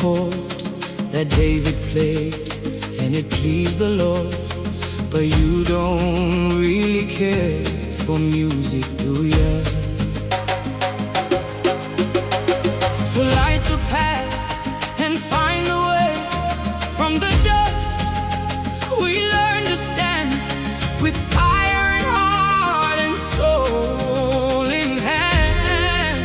chord that David played, and it pleased the Lord. But you don't really care for music, do ya? So light the path and find the way. From the dust we learn to stand, with fire in heart and soul in hand.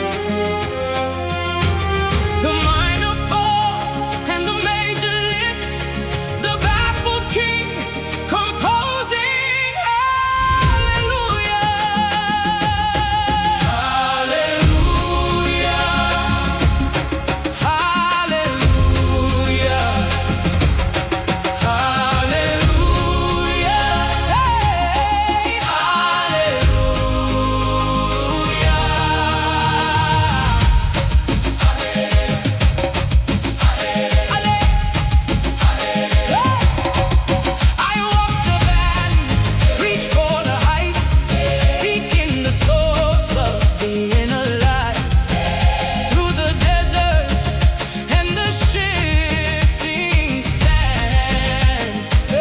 The minor fall and the major lift, the baffled king composing hallelujah. Hallelujah. Hallelujah. Hallelujah. Hey, I walk the valley, reach for the heights, seeking the source of the inner light. Through the deserts and the shifting sand,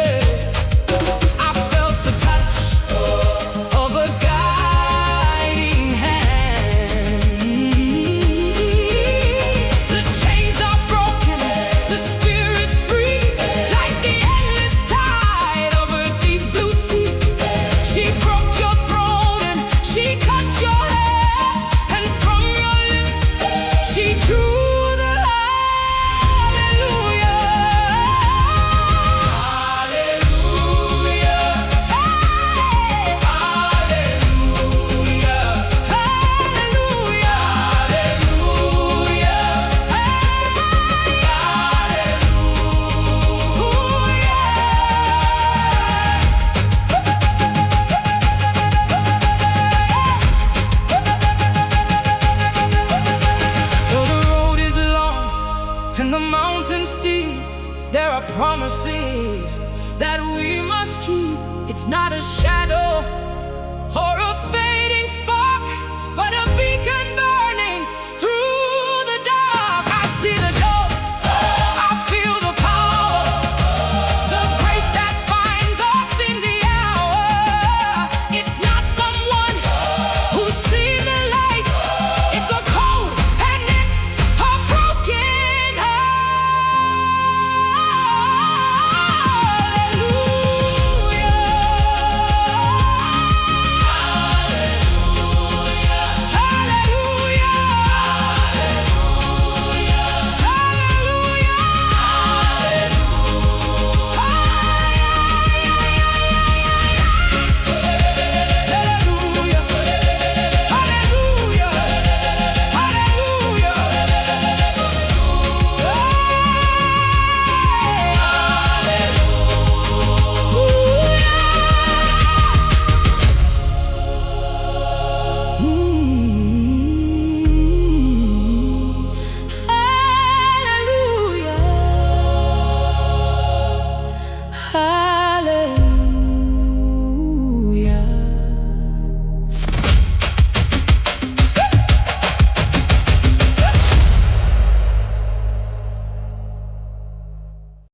I felt the touch of a guiding hand. The chains are broken, the spirit's free, like the endless tide of a deep blue sea. She broke your throne and she cut your hair, and from your lips she drew the hallelujah. Hallelujah. Hey. Hallelujah. Hallelujah. Hallelujah. Though the road is long and the mountain steep, there are promises that we must keep. It's not a shadow or a